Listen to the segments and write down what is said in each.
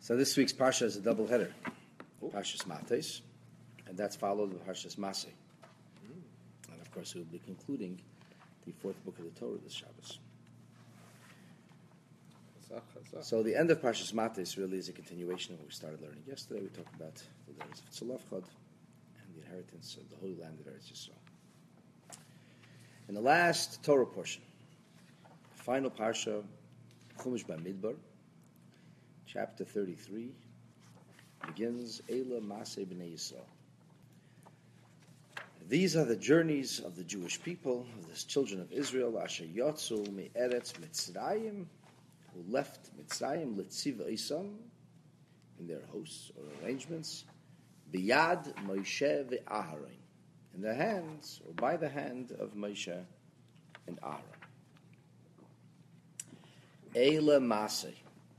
So this week's Parsha is a double header. Parshas Mates, and that's followed by Parshas Maseh. And of course, we'll be concluding the fourth book of the Torah this Shabbos. So the end of Parshas Mates really is a continuation of what we started learning yesterday. We talked about the letters of Tzolafchad and the inheritance of the Holy Land of Eretz Yisrael. In the last Torah portion, the final Parsha, Chumash Bamidbar, chapter 33, begins Eila Maseh B'nai Yisrael. These are the journeys of the Jewish people, of the children of Israel, Asher Yotzu Me'eretz Mitzrayim, who left Mitzrayim L'tziv Isam, in their hosts or arrangements, Biyad Moshe ve'Aharon, in the hands or by the hand of Moshe and Aaron. Eila Maseh.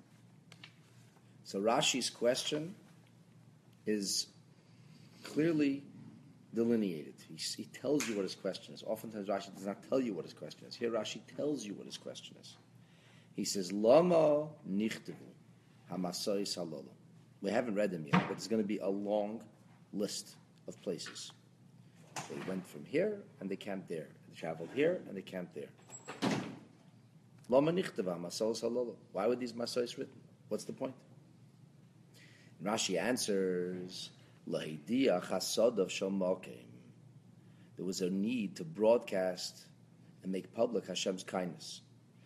So Rashi's question is clearly delineated. He tells you what his question is. Oftentimes Rashi does not tell you what his question is. Here Rashi tells you what his question is. He says, Lama nichtavu hamasai salolo. We haven't read them yet, but it's going to be a long list of places. They went from here and they camped there. They traveled here and they camped there. Lama nichtavu hamasai salolo. Why were these masais written? What's the point? And Rashi answers, Lahidiyah chasadav shomakim. There was a need to broadcast and make public Hashem's kindness.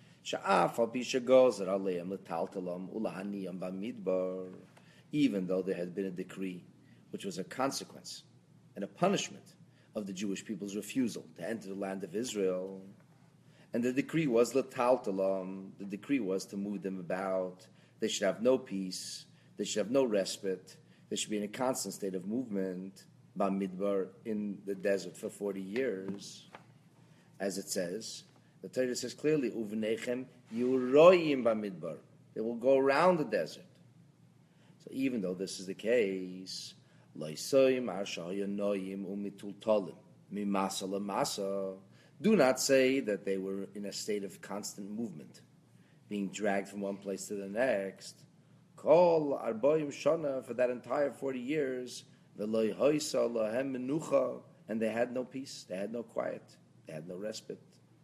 Even though there had been a decree, which was a consequence and a punishment of the Jewish people's refusal to enter the land of Israel. And the decree was l'taltalam. The decree was to move them about. They should have no peace. They should have no respite. They should be in a constant state of movement, Bamidbar, in the desert for 40 years. As it says, the Torah says clearly, Uvnechem yuroyim Bamidbar. They will go around the desert. So even though this is the case, Laisoim arshayonoyim umitultolim mimasa lamasa. Do not say that they were in a state of constant movement, being dragged from one place to the next. Kol arboim shana, for that entire 40 years, v'loy hoysa lahem menucha, and they had no peace, they had no quiet, they had no respite.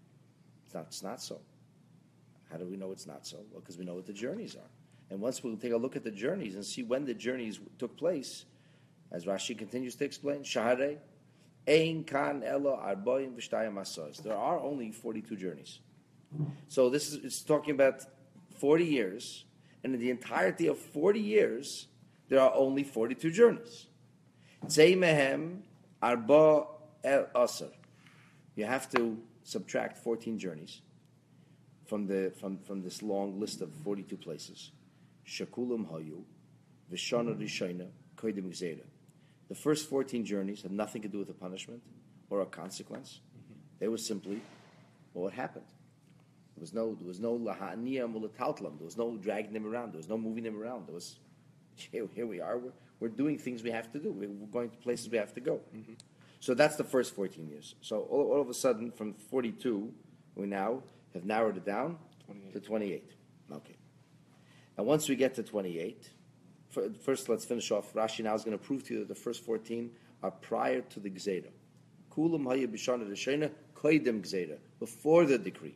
It's not so. How do we know it's not so? Well, because we know what the journeys are. And once we'll take a look at the journeys and see when the journeys took place, as Rashi continues to explain, Shahare, Ein kan elo arboim v'shtayim asos. There are only 42 journeys. So it's talking about 40 years, and in the entirety of 40 years, there are only 42 journeys. Tzei mehem arba el aser. You have to subtract 14 journeys from this long list of 42 places. Shakulam hayu v'shana rishayna koidim gzeira. The first 14 journeys had nothing to do with a punishment or a consequence. They were simply what happened. There was no lahaniyam ulataltlam. There was no dragging them around. There was no moving them around. There was, here we are. We're doing things we have to do. We're going to places we have to go. Mm-hmm. So that's the first 14 years. So all of a sudden, from 42, we now have narrowed it down 28. To 28. Okay. And once we get to 28, first let's finish off. Rashi now is going to prove to you that the first 14 are prior to the Gzeira. Kulam haya b'shana rishayna koidem Gzeira, before the decree.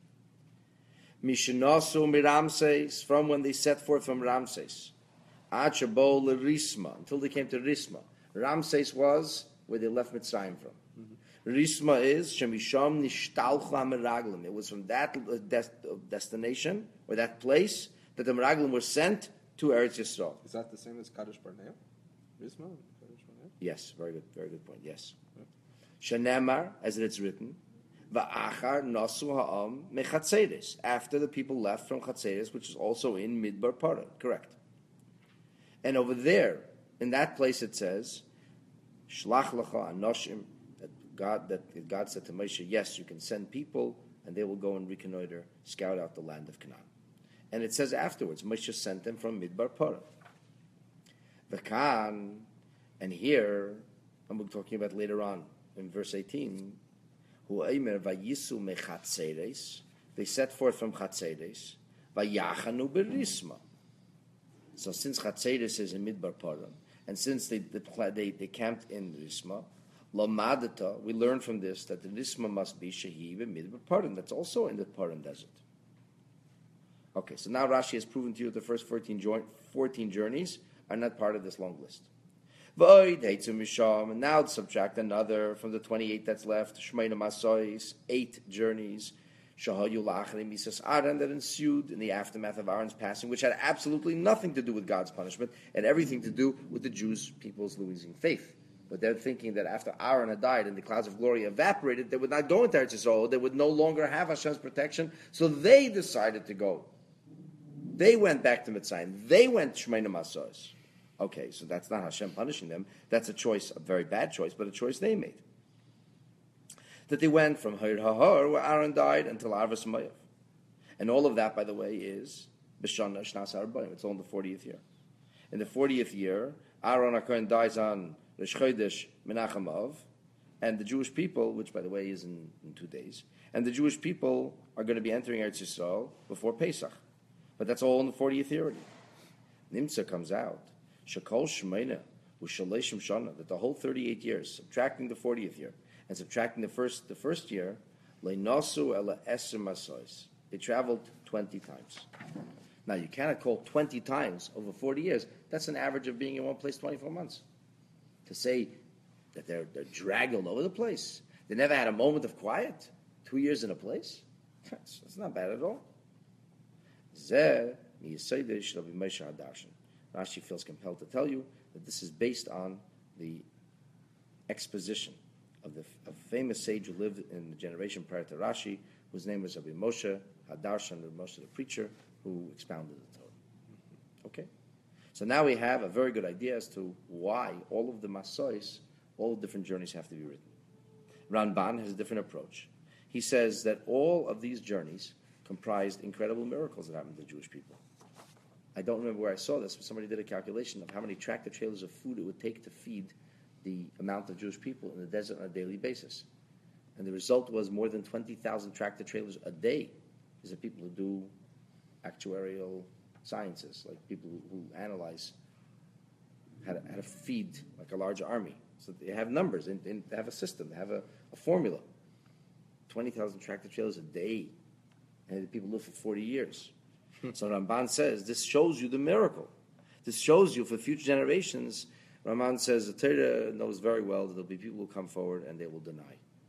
Mishnasu miramses, from when they set forth from Ramses. Achabo l'risma, until they came to Risma. Ramses was where they left Mitzrayim from. Mm-hmm. Risma is shemisham nishtalchu hameraglim. It was from that destination or that place that the meraglim were sent to Eretz Yisrael. Is that the same as Kadesh Barnea? Risma? Kadesh Barnea? Yes, very good point. Yes. Shenemar, as it's written, va'achar nasu ha'am mechatzeres. After the people left from Chatzeres, which is also in Midbar Paran. Correct. And over there, in that place, it says, Shlach lecha anoshim, that God said to Moshe, yes, you can send people, and they will go and reconnoiter, scout out the land of Canaan. And it says afterwards, Moshe sent them from Midbar Paran. V'kan, and here, and we're talking about later on, in verse 18, Hu'aymer vayisu mechatzeres, they set forth from Chatzeres, vayachanu berisma. So since Chatzeris is in Midbar Paran, and since they camped in Risma, Lamadata, we learn from this that the Risma must be Shahib and Midbar Paran. That's also in the Paran desert. Okay, so now Rashi has proven to you that the first 14 journeys are not part of this long list. And now subtract another from the 28 that's left. Shmeina Masois, 8 journeys. Shahayu Lachri Misas Aaron that ensued in the aftermath of Aaron's passing, which had absolutely nothing to do with God's punishment and everything to do with the Jews' people's losing faith. But they're thinking that after Aaron had died and the clouds of glory evaporated, they would not go into Eretz Yisrael. They would no longer have Hashem's protection. So they decided to go. They went back to Mitzrayim. They went Shmeina Masos. Okay, so that's not Hashem punishing them. That's a choice, a very bad choice, but a choice they made. That they went from Hor HaHor, where Aaron died, until Arvas Mayav. And all of that, by the way, is B'Shana Shnas Arbaim. It's all in the 40th year. In the 40th year, Aaron HaKohen dies on Rosh Chodesh Menachem Av, and the Jewish people, which, by the way, is in 2 days, and the Jewish people are going to be entering Eretz Yisrael before Pesach. But that's all in the 40th year already. Nimtza comes out. Shekol Shmeina U'Shaleshim Shana, that the whole 38 years, subtracting the 40th year and subtracting the first year, Leinasu Ela Eser Masois. They traveled 20 times. Now you cannot call 20 times over 40 years. That's an average of being in one place 24 months. To say that they're dragged all over the place, they never had a moment of quiet. 2 years in a place, that's not bad at all. Rashi feels compelled to tell you that this is based on the exposition of a famous sage who lived in the generation prior to Rashi, whose name was Rabbi Moshe Hadarshan, Moshe the preacher, who expounded the Torah. Okay? So now we have a very good idea as to why all of the Masois, all different journeys have to be written. Ramban has a different approach. He says that all of these journeys comprised incredible miracles that happened to the Jewish people. I don't remember where I saw this, but somebody did a calculation of how many tractor trailers of food it would take to feed the amount of Jewish people in the desert on a daily basis. And the result was more than 20,000 tractor trailers a day. These are people who do actuarial sciences, like people who analyze how to feed like a large army. So they have numbers, and they have a system, they have a formula. 20,000 tractor trailers a day, and the people live for 40 years. So Ramban says, this shows you the miracle. This shows you for future generations. Ramban says, the Torah knows very well that there will be people who come forward and they will deny.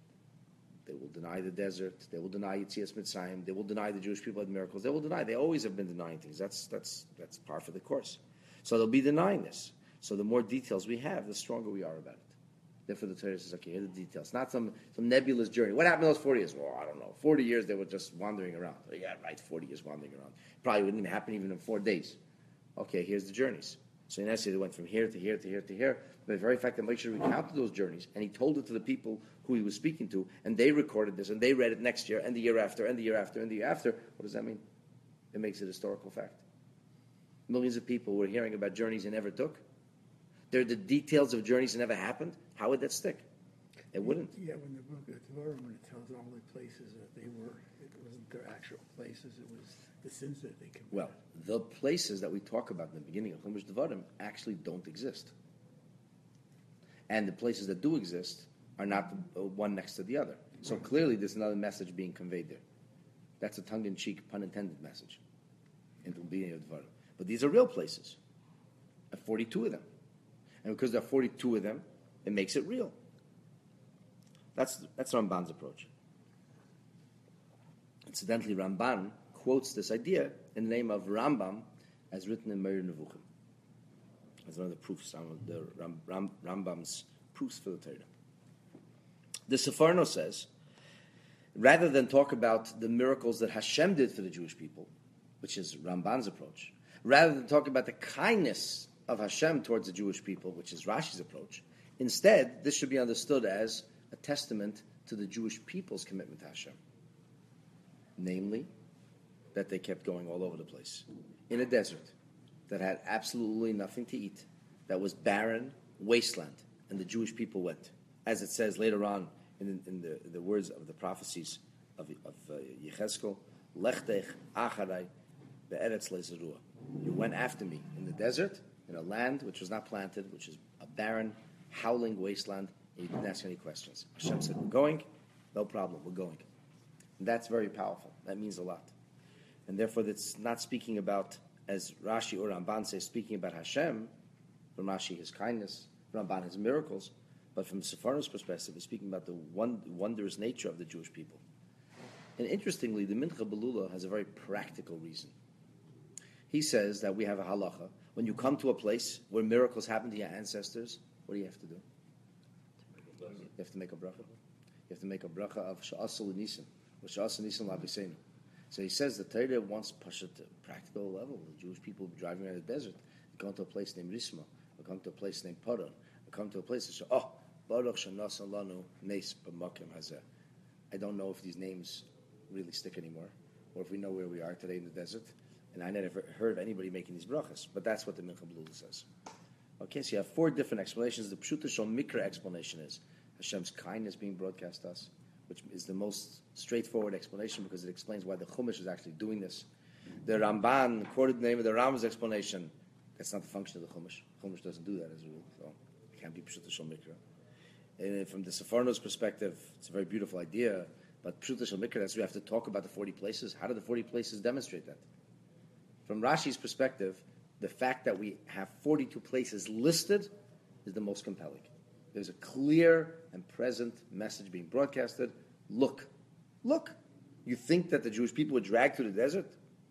They will deny the desert. They will deny Yetzias Mitzrayim. They will deny the Jewish people had miracles. They will deny. They always have been denying things. That's par for the course. So they'll be denying this. So the more details we have, the stronger we are about it. Therefore, the Torah says, okay, here are the details. Not some nebulous journey. What happened in those 40 years? Well, I don't know. 40 years, they were just wandering around. Oh, yeah, right, 40 years wandering around. Probably wouldn't even happen even in 4 days. Okay, here's the journeys. So in essence, they went from here to here to here to here. But the very fact that Moshe recounted those journeys, and he told it to the people who he was speaking to, and they recorded this, and they read it next year, and the year after, and the year after, and the year after, what does that mean? It makes it a historical fact. Millions of people were hearing about journeys they never took. They're the details of journeys that never happened. How would that stick? It wouldn't. Yeah, when the book of Torah, when it tells all the places that they were, it wasn't their actual places, it was the sins that they committed. Well, the places that we talk about in the beginning of Chumash Devarim actually don't exist. And the places that do exist are not one next to the other. So clearly there's another message being conveyed there. That's a tongue-in-cheek, pun-intended message in the beginning of Devarim. But these are real places. There are 42 of them. And because there are 42 of them, it makes it real. That's Ramban's approach. Incidentally, Ramban quotes this idea in the name of Rambam as written in Meir Nevuchim. As one of the proofs, the Rambam's proofs for the Torah. The Sefarno says, rather than talk about the miracles that Hashem did for the Jewish people, which is Ramban's approach, rather than talk about the kindness of Hashem towards the Jewish people, which is Rashi's approach, instead, this should be understood as a testament to the Jewish people's commitment to Hashem. Namely, that they kept going all over the place. In a desert that had absolutely nothing to eat, that was barren, wasteland, and the Jewish people went. As it says later on in the words of the prophecies of Yechezkel, Lechtech Acharai Be'eretz Le'zerua. You went after me in the desert, in a land which was not planted, which is a barren, howling wasteland, and you didn't ask any questions. Hashem said, we're going. No problem, we're going. And that's very powerful. That means a lot. And therefore, it's not speaking about, as Rashi or Ramban say, speaking about Hashem, from Rashi, his kindness, Ramban, his miracles, but from Sephardi's perspective, it's speaking about the wondrous nature of the Jewish people. And interestingly, the Mincha Belula has a very practical reason. He says that we have a halacha. When you come to a place where miracles happen to your ancestors, what do you have to do? You have to make a bracha. You have to make a bracha of Sha'asal Nisim, or Sha'asal Nisim Labisenu. So he says the Torah wants Pashat at a practical level. The Jewish people driving around the desert, they come to a place named Risma, they come to a place named Paran, they come to a place that says, Baruch Shanasan Lanu Nes B'Makim Hazeh. I don't know if these names really stick anymore, or if we know where we are today in the desert. And I never heard of anybody making these brachas, but that's what the Mincha Belula says. Okay, so you have 4 different explanations. The Pshuta Shal Mikra explanation is Hashem's kindness being broadcast to us, which is the most straightforward explanation because it explains why the Chumash is actually doing this. The Ramban quoted the name of the Ram's explanation. That's not the function of the Chumash. Chumash doesn't do that as a rule, so it can't be Pshuta Shal Mikra. And from the Sephardi's perspective, it's a very beautiful idea, but Pshuta Shal Mikra, that's we have to talk about the 40 places. How do the 40 places demonstrate that? From Rashi's perspective, the fact that we have 42 places listed is the most compelling. There's a clear and present message being broadcasted. Look. You think that the Jewish people were dragged through the desert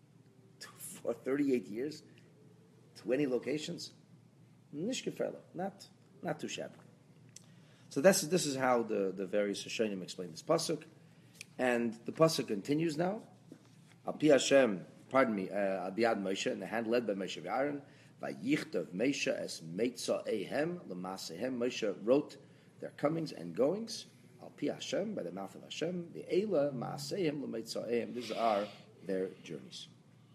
for 38 years? 20 locations? Nishkeferlo. Not too shabby. So this is how the various Rishonim explain this pasuk. And the pasuk continues now. Al pi Hashem, Biad Moshe, in the hand led by Moshe Aaron, Vayichtav Moshe es Meitza'ehem L'Masehem. Moshe wrote their comings and goings, Al pi Hashem, by the mouth of Hashem, the Eila Ma'asehem L'Meitza'ehem. These are their journeys.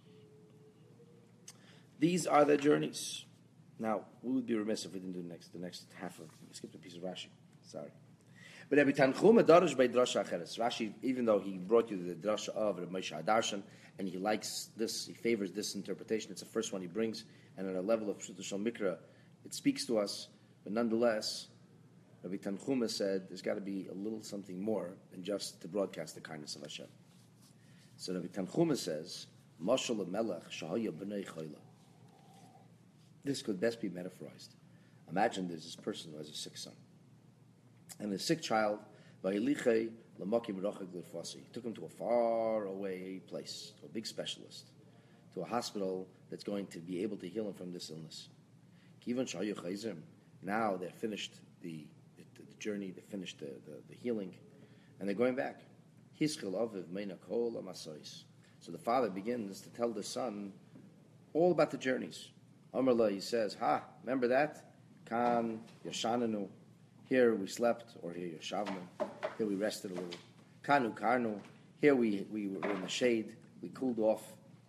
These are their journeys. Now, we would be remiss if we didn't do the next half of. We skipped a piece of Rashi. Sorry. But every Tanchum Adarash by Drasha Acheres. Rashi, even though he brought you the Drasha of Moshe Adarshan, and he likes this, he favors this interpretation, it's the first one he brings, and at a level of Pshuta Shal Mikra, it speaks to us, but nonetheless, Rabbi Tanchuma said there's got to be a little something more than just to broadcast the kindness of Hashem. So Rabbi Tanchuma says, Mashal Melech Shahaya B'nei Chayla. This could best be metaphorized. Imagine there's this person who has a sick son. And the sick child, he took him to a far away place, to a big specialist, to a hospital that's going to be able to heal him from this illness. Now they're finished the journey, they finished the healing, and they're going back. So the father begins to tell the son all about the journeys. Amrullah, he says, remember that? Kan Yashananu. Here we slept, or here Yashavnu. Here we rested a little. Kanu Karnu. Here we were in the shade. We cooled off.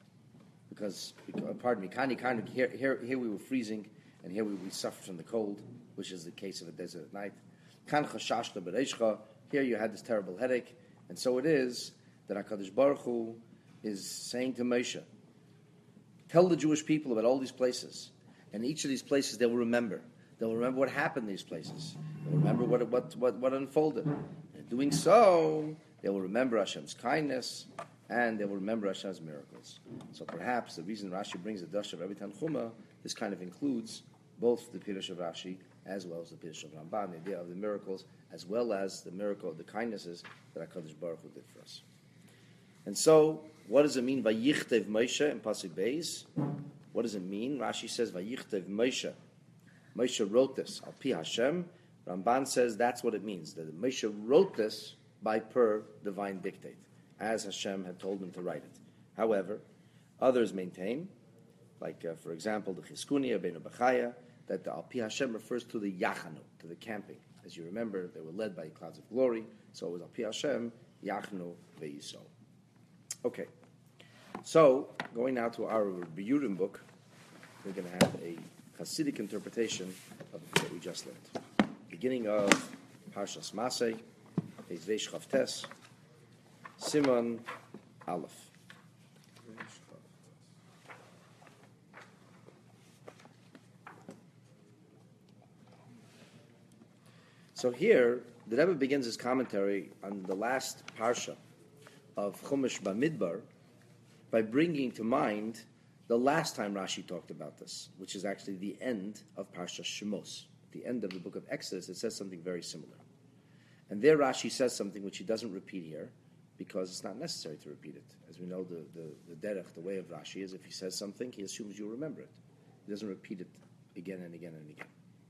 Kani Karnu. Here we were freezing, and here we suffered from the cold, which is the case of a desert at night. Kan Chashashta Bereishcha. Here you had this terrible headache. And so it is that HaKadosh Baruch Hu is saying to Moshe, tell the Jewish people about all these places. And each of these places they will remember. They'll remember what happened in these places. They'll remember what unfolded. In doing so, they will remember Hashem's kindness, and they will remember Hashem's miracles. So perhaps the reason Rashi brings the Dash of Rabbi Tanchuma, this kind of includes both the Pirush of Rashi as well as the Pirush of Ramban, the idea of the miracles, as well as the miracle of the kindnesses that HaKadosh Baruch Hu did for us. And so, what does it mean, Vayichtav Moshe in Pasuk Beis? What does it mean? Rashi says, Vayichtav Moshe. Moshe wrote this, Al Pi Hashem. Ramban says that's what it means, that Moshe wrote this per divine dictate, as Hashem had told him to write it. However, others maintain, like for example, the Chizkuni, Abenu Bechaya, that the Al Pi Hashem refers to the Yachanu, to the camping. As you remember, they were led by clouds of glory, so it was Al Pi Hashem, Yachnu Ve'yiso. Okay, so going now to our Biyurim book, we're going to have a Hasidic interpretation of what we just learned. Beginning of Parshas Masei, Beis Veish Chavtes, Simon Aleph. So here, the Rebbe begins his commentary on the last parsha of Chumash Bamidbar by bringing to mind the last time Rashi talked about this, which is actually the end of Parsha Shemos. At the end of the book of Exodus, it says something very similar. And there Rashi says something which he doesn't repeat here, because it's not necessary to repeat it. As we know, the derech, the way of Rashi, is if he says something, he assumes you'll remember it. He doesn't repeat it again and again and again.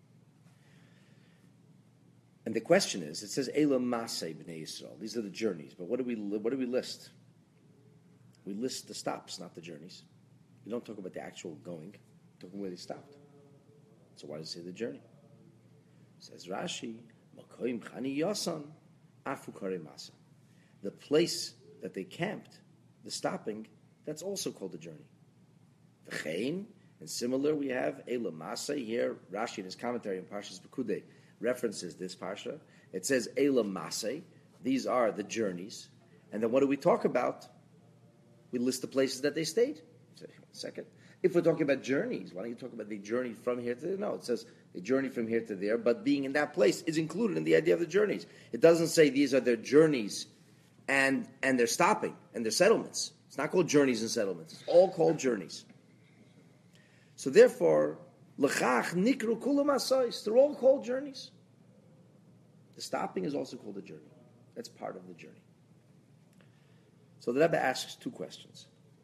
And the question is, it says Eila Masei B'nei Yisrael. These are the journeys. But what do we list? We list the stops, not the journeys. We don't talk about the actual going. We're talking where they stopped. So why does it say the journey? It says Rashi, Makoim Chani Yasan Afu Kare Masa. The place that they camped, the stopping, that's also called the journey. V'chein, and similar, we have Eila Masei here. Rashi in his commentary on Parshas Pekudei references this parsha. It says Eila Masei. These are the journeys. And then what do we talk about? We list the places that they stayed. One second. If we're talking about journeys, why don't you talk about the journey from here to there? No, it says a journey from here to there, but being in that place is included in the idea of the journeys. It doesn't say these are their journeys and their stopping and their settlements. It's not called journeys and settlements. It's all called journeys. So therefore, L'chach nikru kulam asais. They're all called journeys. The stopping is also called a journey. That's part of the journey. So the Rebbe asks two questions.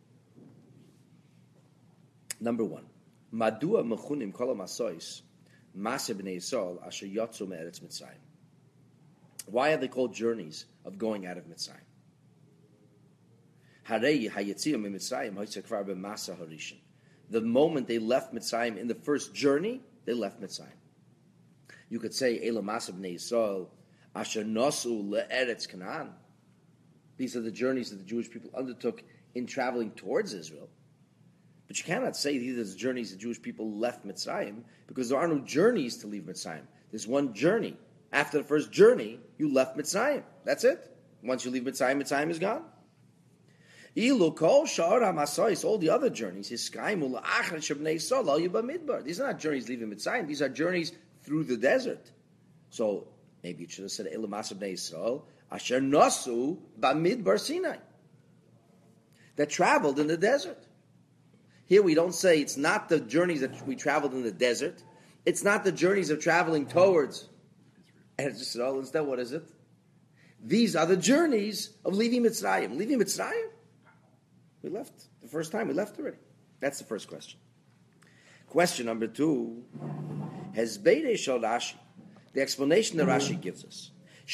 Number one, Madua mechunim kolam asais Mase b'nei Yisrael asher yotzu me'eretz Mitzrayim. Why are they called journeys of going out of Mitzrayim? Harei hayetziyah miMitzrayim hoytze kvar b'masa harishon. The moment they left Mitzrayim in the first journey, they left Mitzrayim. You could say, Eila Masa b'nei Yisrael, Asher Nosu le'eretz Canaan. These are the journeys that the Jewish people undertook in traveling towards Israel. But you cannot say these are the journeys the Jewish people left Mitzrayim, because there are no journeys to leave Mitzrayim. There's one journey. After the first journey, you left Mitzrayim. That's it. Once you leave Mitzrayim, Mitzrayim is gone. All the other journeys, these are not journeys leaving Mitzrayim. These are journeys through the desert. So maybe it should have said Elamasa b'nei Yisrael asher nasu b'midbar Sinai, that traveled in the desert. Here we don't say it's not the journeys that we traveled in the desert. It's not the journeys of traveling towards Israel. Instead, what is it? These are the journeys of leaving Mitzrayim. Leaving Mitzrayim? We left. The first time we left already. That's the first question. Question number two. Hezbeidei shel Rashi. The explanation that Rashi gives us.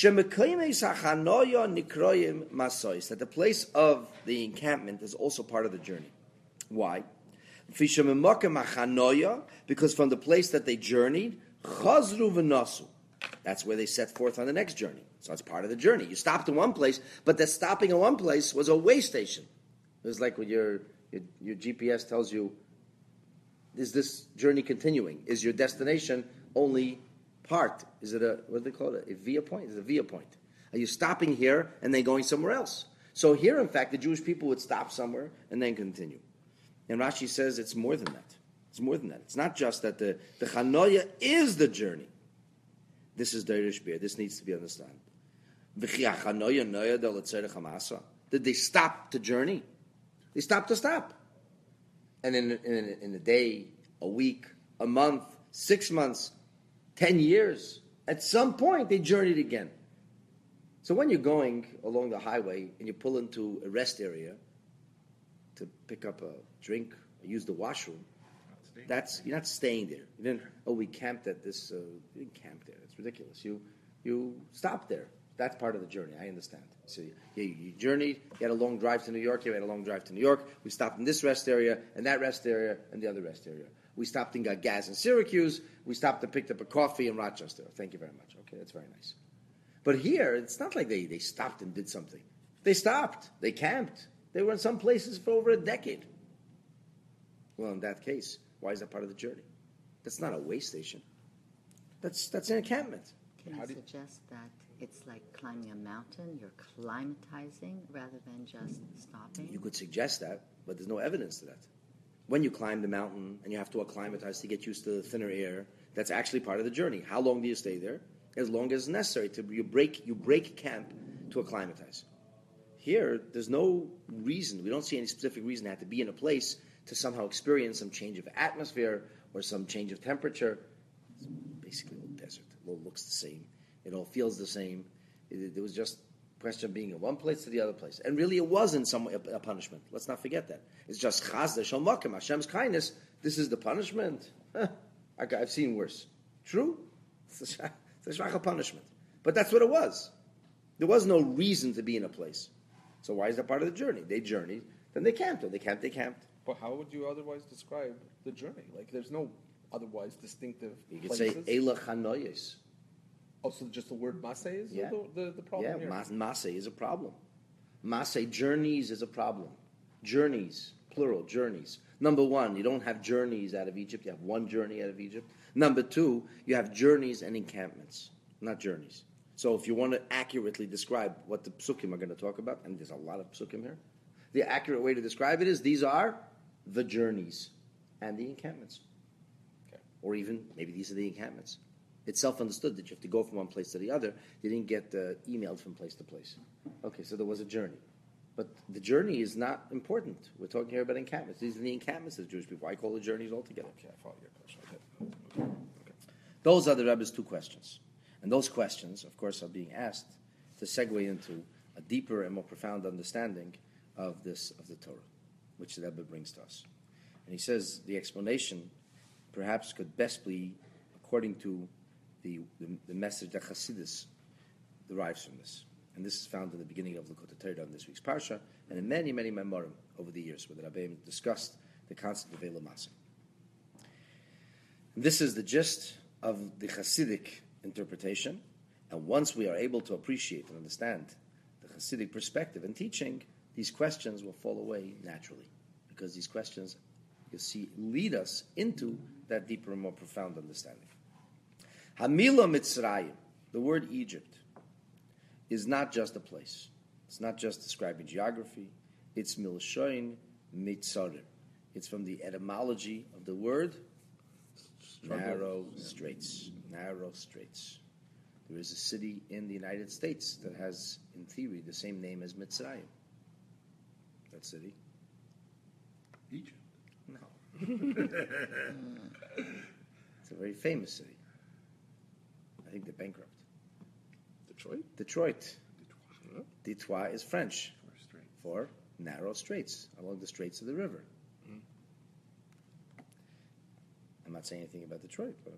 That the place of the encampment is also part of the journey. Why? Because from the place that they journeyed, chazru v'nasu. That's where they set forth on the next journey. So it's part of the journey. You stopped in one place, but the stopping in one place was a way station. It was like when your GPS tells you, is this journey continuing? Is your destination only part? Is it what do they call it? A via point? Is it a via point? Are you stopping here and then going somewhere else? So here, in fact, the Jewish people would stop somewhere and then continue. And Rashi says it's more than that. It's more than that. It's not just that the Chanoya is the journey. This is Deirish Beer. This needs to be understood. Did they stop the journey? They stopped to stop. And in a day, a week, a month, 6 months, 10 years, at some point they journeyed again. So when you're going along the highway and you pull into a rest area to pick up a drink or use the washroom, you're not staying there. You didn't, we camped at this, you didn't camp there. It's ridiculous. You stopped there. That's part of the journey. I understand. So you journeyed, you had a long drive to New York, you had a long drive to New York. We stopped in this rest area, and that rest area, and the other rest area. We stopped and got gas in Syracuse. We stopped and picked up a coffee in Rochester. Thank you very much. Okay, that's very nice. But here, it's not like they stopped and did something. They stopped. They camped. They were in some places for over a decade. Well, in that case, why is that part of the journey? That's not a way station. That's an encampment. Can you suggest that it's like climbing a mountain? You're climatizing rather than just stopping? You could suggest that, but there's no evidence to that. When you climb the mountain and you have to acclimatize to get used to the thinner air, that's actually part of the journey. How long do you stay there? as long as necessary. You break camp to acclimatize. Here, there's no reason. We don't see any specific reason to have to be in a place to somehow experience some change of atmosphere or some change of temperature. It's basically all desert. It all looks the same. It all feels the same. It was just a question of being in one place to the other place. And really, it wasn't a punishment. Let's not forget that. It's just chazda shel makom, Hashem's kindness. This is the punishment. I've seen worse. True? It's a shvach punishment. But that's what it was. There was no reason to be in a place. So why is that part of the journey? They journeyed, then they camped. Or they camped. But how would you otherwise describe the journey? Like, there's no otherwise distinctive You could places. say Eila Chanoyes. Also, just the word masay is Yeah. the problem here? Masay is a problem. Masay, journeys is a problem. Journeys, plural, journeys. Number one, you don't have journeys out of Egypt. You have one journey out of Egypt. Number two, you have journeys and encampments, not journeys. So if you want to accurately describe what the psukim are going to talk about, and there's a lot of psukim here, the accurate way to describe it is these are the journeys and the encampments. Okay. Or even, maybe these are the encampments. It's self-understood that you have to go from one place to the other. You didn't get emailed from place to place. Okay, so there was a journey. But the journey is not important. We're talking here about encampments. These are the encampments of the Jewish people. I call it journeys altogether. Okay, I follow your question. Okay. Those are the Rebbe's two questions. And those questions, of course, are being asked to segue into a deeper and more profound understanding of the Torah, which the Rebbe brings to us. And he says the explanation perhaps could best be according to the message that Chassidus derives from this. And this is found in the beginning of Likutei Torah in this week's Parsha, and in many, many memorim over the years, where the Rebbeim discussed the concept of Eila Masay. This is the gist of the Chassidic interpretation, and once we are able to appreciate and understand the Chassidic perspective and teaching, these questions will fall away naturally, because these questions, you see, lead us into that deeper and more profound understanding. Hamila Mitzrayim, the word Egypt, is not just a place. It's not just describing geography. It's Milshoin Mitzarim. It's from the etymology of the word narrow straits. Narrow straits. There is a city in the United States that has, in theory, the same name as Mitzrayim. That city? Egypt. No. It's a very famous city. I think they're bankrupt. Detroit. Detroit is French for narrow straits, along the straits of the river. I'm not saying anything about Detroit, but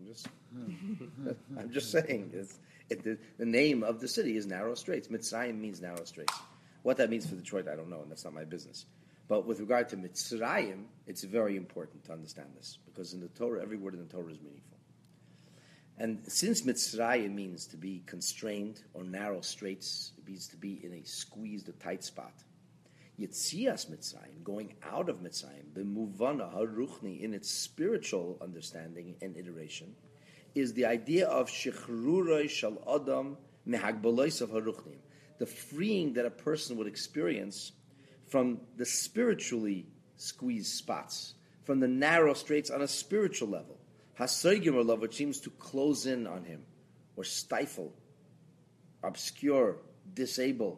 I'm just saying the name of the city is Narrow Straits. Mitzrayim means narrow straits. What that means for Detroit, I don't know, and that's not my business. But with regard to Mitzrayim, it's very important to understand this, because in the Torah, every word in the Torah is meaningful. And since Mitzrayim means to be constrained or narrow straits, it means to be in a squeezed or tight spot. Yetzias Mitzrayim, going out of Mitzrayim, b'muvana haruchni, in its spiritual understanding and iteration, is the idea of shechruroi shal adam mehagbalos of haruchnim, the freeing that a person would experience from the spiritually squeezed spots, from the narrow straits on a spiritual level. Hasoygim love, which seems to close in on him, or stifle, obscure, disable,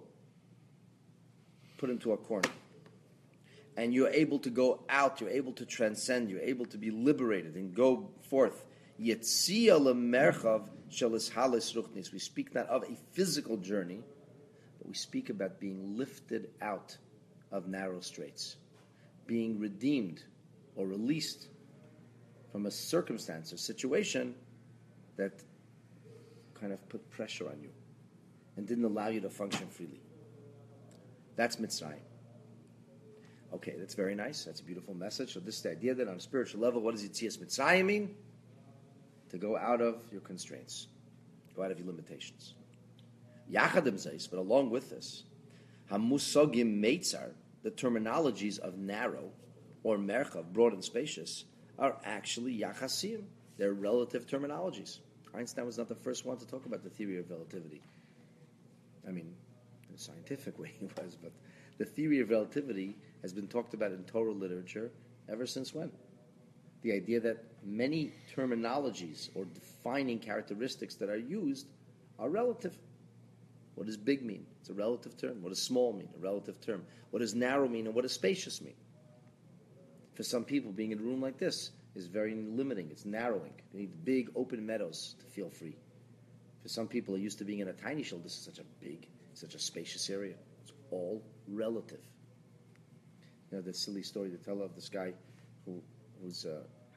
put into a corner. And you're able to go out, you're able to transcend, you're able to be liberated and go forth. Yetzia lemerchav shelis halis ruchnis. We speak not of a physical journey, but we speak about being lifted out of narrow straits, being redeemed or released from a circumstance or situation that kind of put pressure on you and didn't allow you to function freely. That's Mitzrayim. Okay, that's very nice. That's a beautiful message. So this is the idea that on a spiritual level, what does Yetzias Mitzrayim mean? To go out of your constraints, go out of your limitations. Yachadim Zeis, but along with this, Hamusogim Meitzar, the terminologies of narrow or merchav, broad and spacious, are actually yachasim. They're relative terminologies. Einstein was not the first one to talk about the theory of relativity. I mean, in a scientific way he was, but the theory of relativity has been talked about in Torah literature ever since when? The idea that many terminologies or defining characteristics that are used are relative. What does big mean? It's a relative term. What does small mean? A relative term. What does narrow mean, and what does spacious mean? For some people, being in a room like this is very limiting. It's narrowing. They need big, open meadows to feel free. For some people, are used to being in a tiny shul. This is such a big, such a spacious area. It's all relative. You know, the silly story to tell of this guy who's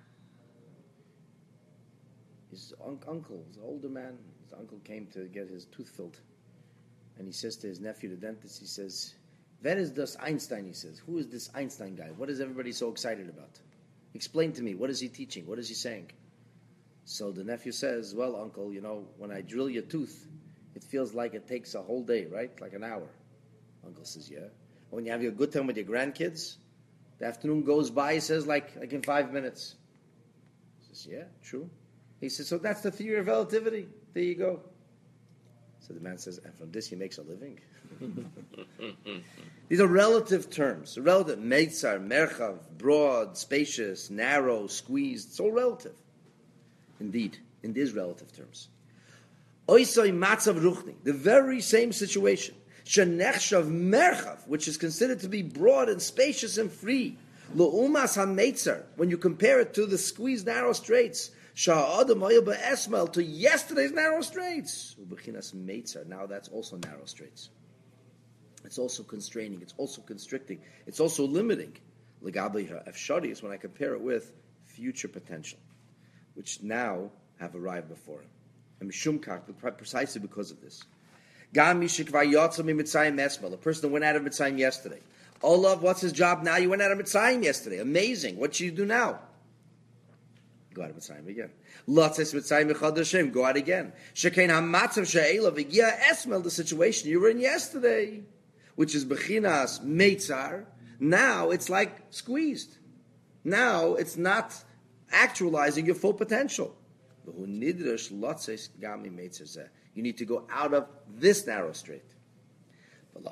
his uncle, his older man. His uncle came to get his tooth filled. And he says to his nephew, the dentist, he says, "Wer is das Einstein?" He says, "Who is this Einstein guy? What is everybody so excited about? Explain to me. What is he teaching? What is he saying?" So the nephew says, "Well, uncle, you know, when I drill your tooth, it feels like it takes a whole day, right? Like an hour." Uncle says, "Yeah." When you have your good time with your grandkids, the afternoon goes by, he says, like in 5 minutes. He says, "Yeah, true." He says, "So that's the theory of relativity. There you go." So the man says, "And from this he makes a living?" These are relative terms. Relative, meitzar, merchav, broad, spacious, narrow, squeezed. It's all relative. Indeed, in these relative terms. Oisoi matzav ruchni, the very same situation. Shenechshav merchav, which is considered to be broad and spacious and free. Lo'umas ha-meitzar, when you compare it to the squeezed narrow straits. Sha'adam hayah ba'esmel, to yesterday's narrow straits. U'bechinas meitzar, now that's also narrow straits. It's also constraining, it's also constricting, it's also limiting. L'gabei ha'efshari is when I compare it with future potential, which now have arrived before him. And mishum kach, precisely because of this. Gam mishikvar yotza mi Mitzrayim esmel, a person that went out of Mitzrayim yesterday. Olav, what's his job now? You went out of Mitzrayim yesterday. Amazing. What should you do now? Go out of Mitzrayim again. Lotzes Mitzrayim echad Hashem. Go out again. Shekein hamatzav she'elav v'gia esmel, the situation you were in yesterday, which is bechinas meitzar. Now it's like squeezed. Now it's not actualizing your full potential. You need to go out of this narrow strait. Now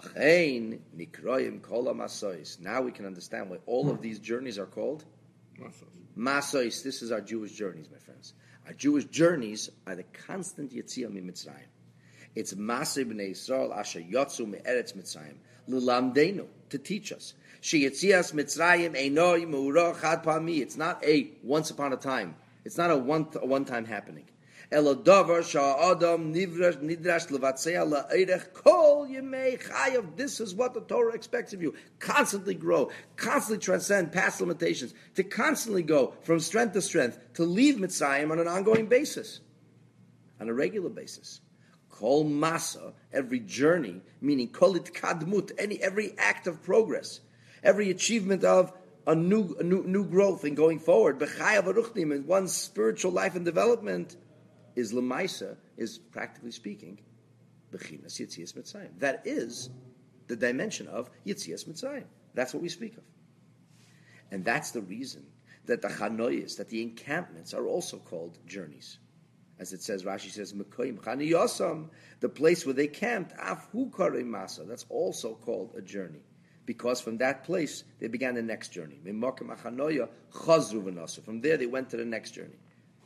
we can understand why all of these journeys are called Masos. This is our Jewish journeys, my friends. Our Jewish journeys are the constant Yetziah miMitzrayim. It's Masei b'nei Yisrael asher yotzu me'eretz Mitzrayim l'lamdeinu, to teach us. Sheyetzias Mitzrayim einoi me'urah chad pa'ami. It's not a once upon a time. It's not a one-time happening. Elodavar sha'adam nidrash levatzea la'erech kol yemei chayav. This is what the Torah expects of you. Constantly grow, constantly transcend past limitations, to constantly go from strength to strength, to leave Mitzrayim on an ongoing basis, on a regular basis. Kol masa, every journey, meaning kol itkadmut, every act of progress, every achievement of a new growth in going forward, b'chayav aruchnim, in one's spiritual life and development, is lemaisa, is practically speaking, bechinas Yitzias Mitzrayim. That is the dimension of Yitzias Mitzrayim. That's what we speak of. And that's the reason that the chanoyis, that the encampments are also called journeys. As it says, Rashi says, Mekoyim chaniyosam, the place where they camped, af hu karei masa, that's also called a journey. Because from that place, they began the next journey. From there, they went to the next journey.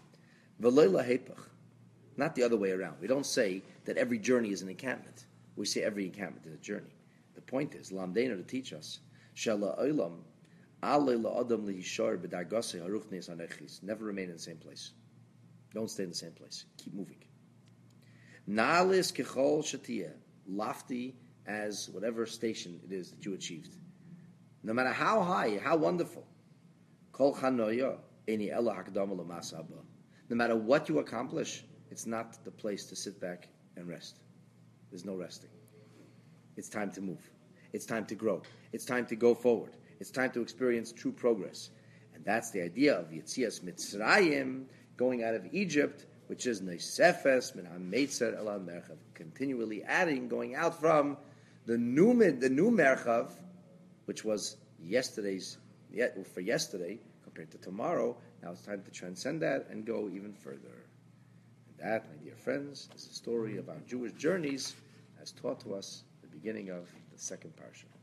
Not the other way around. We don't say that every journey is an encampment. We say every encampment is a journey. The point is, Lamdeinu, to teach us, never remain in the same place. Don't stay in the same place. Keep moving. Lofty as whatever station it is that you achieved. No matter how high, how wonderful. No matter what you accomplish, it's not the place to sit back and rest. There's no resting. It's time to move. It's time to grow. It's time to go forward. It's time to experience true progress. And that's the idea of Yetzias Mitzrayim, going out of Egypt, which is Neisefes min ha-meitzer el ha-merchav, continually adding, going out from the new merchav, which was for yesterday compared to tomorrow. Now it's time to transcend that and go even further. And that, my dear friends, is the story of our Jewish journeys as taught to us at the beginning of the second parsha.